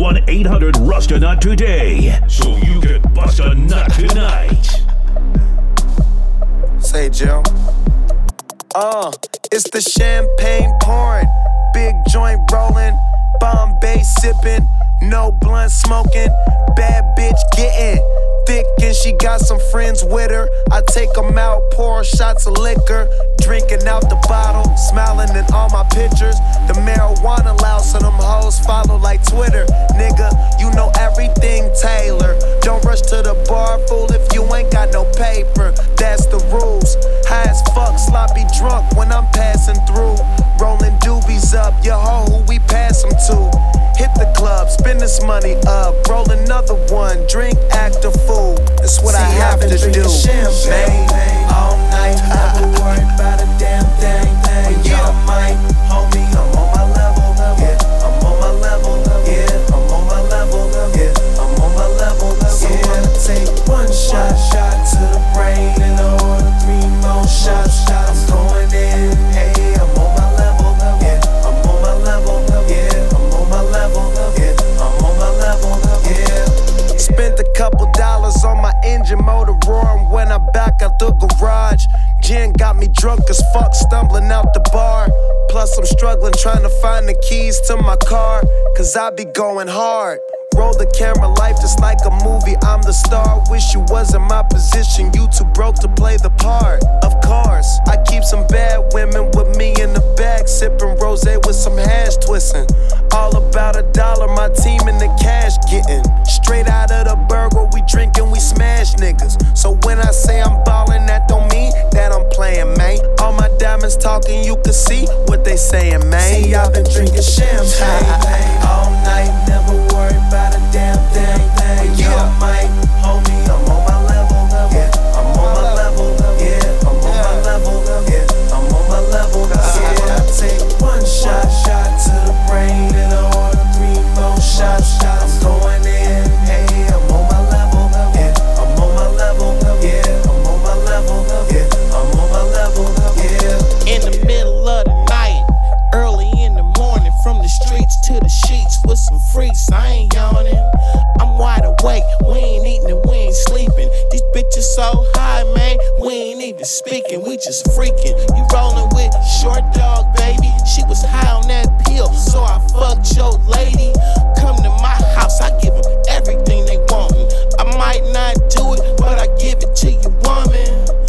1-800-RUST-A-NUT today, so you can bust a nut tonight. Say, Jill. It's the champagne pouring, big joint rolling, Bombay sipping, no blunt smoking, bad bitch getting thick and she got some friends with her. I take them out, pour shots of liquor, drinking out the bottle, smiling in all my pictures. The marijuana loud, so them hoes follow like Twitter. Nigga, you know everything Taylor. Don't rush to the bar, fool, if you ain't got no paper. That's the rules. High as fuck, sloppy drunk when I'm passing through. Rolling doobies up, your hoe who we pass them to. Hit the club, spend this money up, roll another one, drink, act a fool. That's what I have to do. Champagne all night, never worry about a damn thing. Y'all might, homie, I'm on my level. Yeah, I'm on my level. Yeah, I'm on my level. Yeah, I'm on my level. So I'ma take one shot to the brain and order 3 more shots. I'm going in, hey, I'm on my level. Yeah, I'm on my level. Yeah, I'm on my level. Yeah, I'm on my level. Yeah. Spent a couple dollars on my engine motor roaring when I back out the garage. Gin got me drunk as fuck, stumbling out the bar. Plus I'm struggling trying to find the keys to my car, cause I be going hard. Roll the camera, life just like a movie, I'm the star. Wish you was in my position, you too broke to play the part. Of course, I keep some bad women with me in the bag, sipping rosé with some hash twisting. All about $1, my team in the cash getting. Straight out of the burger, we drinking, we smash niggas. So when I say I'm ballin', that don't mean that I'm playing, man. All my diamonds talking, you can see what they saying, man. See, I've been drinking champagne all night, never worry about a damn thing. Y'all might, homie, I'm on my level. Yeah, I'm on my level. Yeah, I'm on my level. Yeah, I'm on my level. Yeah, I take one shot to the brain and order 3 more shots. I'm going in, hey, I'm on my level. Yeah, I'm on my level. Yeah, I'm on my level. Yeah, I'm on my level. Yeah. In the middle of the night, early in the morning, from the streets to the sheets with some freaks, I ain't yawning. I'm wide awake, we ain't eating and we ain't sleeping. These bitches so high, man, we ain't even speaking, we just freaking. You rolling with Short Dog, baby? She was high on that pill, so I fucked your lady. Come to my house, I give them everything they want. I might not do it, but I give it to you, woman.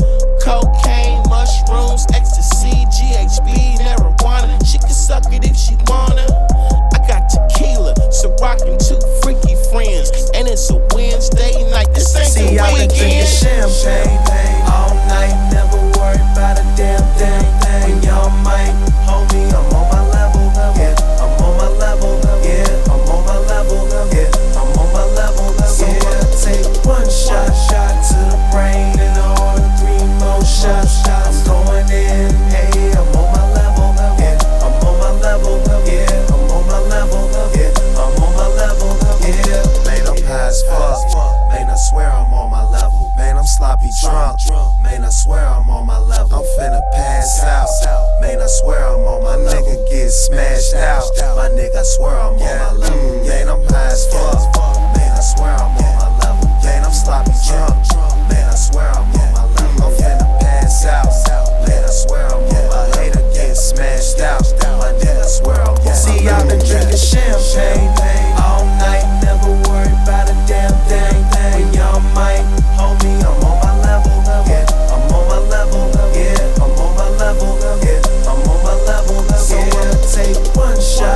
Cocaine, mushrooms, ecstasy, GHB, marijuana. She can suck it if she wanna. I got tequila, so rockin' 2 freaky friends, and it's a Wednesday night. This ain't See, the I've been drinking weekend. champagne all night, never worry about a damn thing. Y'all might, homie, I'm on my level. Yeah, I'm on my level. Yeah, I'm on my level. Yeah, I'm on my level. So I'ma take one shot to the brain and order 3 more shots. I'm going in, hey, I'm on my level. Yeah, I'm on my level. Yeah, I'm on my level. Yeah, I'm on my level. Yeah. Man, I'm high as fuck. Man, I swear I'm on my level. Man, I'm sloppy drunk. Man, I swear I'm on my level. I'm finna pass out. Man, I swear I'm on my nigga get smashed out. My nigga, I swear I'm on my level. Man, I'm high as fuck. Man, I swear I'm on my level. Man, I'm sloppy drunk. Man, I swear I'm on my level. I'm finna pass out. Man, I swear I'm on my hater get smashed out. My nigga, I swear I'm on my level. See, I've been drinking champagne all night, never worry about a damn thing. Y'all might, homie, I'm on my level. Yeah, I'm on my level. Yeah, I'm on my level. Yeah, I'm on my level. So I'ma take one shot